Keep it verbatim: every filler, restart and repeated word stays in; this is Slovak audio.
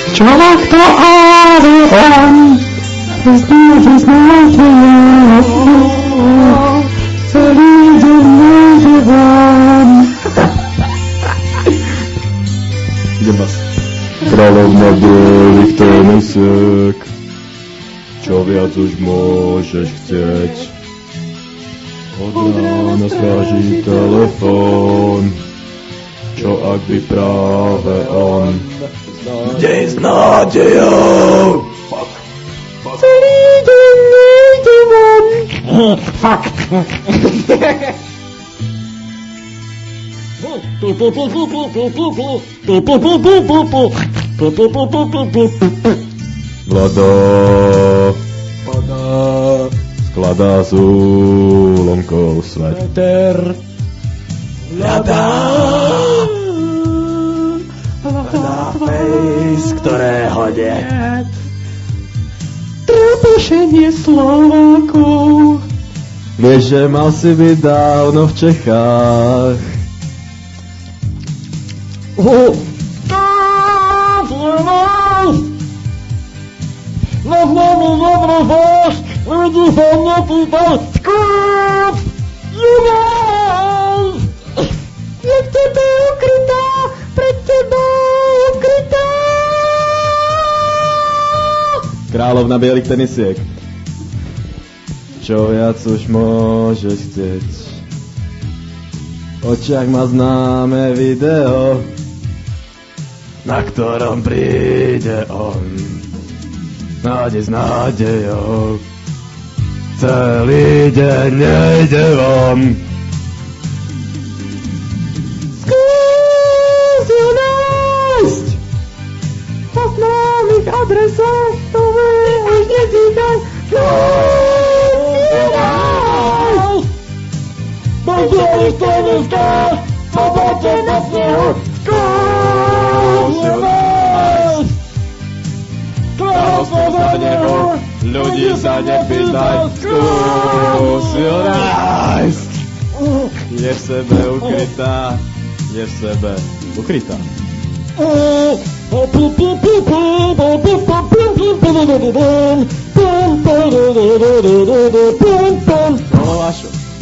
Človek to ale on, znáte, znáte ja, celý deň nejde vám. Idem vás. Kráľovna bielých tenisiek, čo viac už môžeš chcieť? Od rána stráži telefón, čo ak by práve on deň s nádejou. Fuck. Fuck. Celý deň nejde vám. Fuck. Vlada padá, skladá z úlomkov svet. Vlada Vlada face, ktorého nie. Trpešenie Slovákov. Vieš, že mal si byť dávno v Čechách. Oh. Na známy dobrý váš, ľudí sa nepýtaj, skúp, juraj! Je v tebe ukrytá, pred tebou ukrytá. Kráľovna bielých tenisiek, čo viac už môžeš chcieť? V očiach má známe video, na ktorom príde on. Nádej s nádejou, celý deň nejde von. Skús ju nájsť po známych adresách, to už nezídaj. Skús ju nájsť Po bielých teniskách, po bote na snehu, skús ju nájsť! Kráľovstvo za nebo, ľudí sa nepýtaj, skús ju nájsť. Je v sebe ukrytá, je v sebe ukrytá. No, Vašo.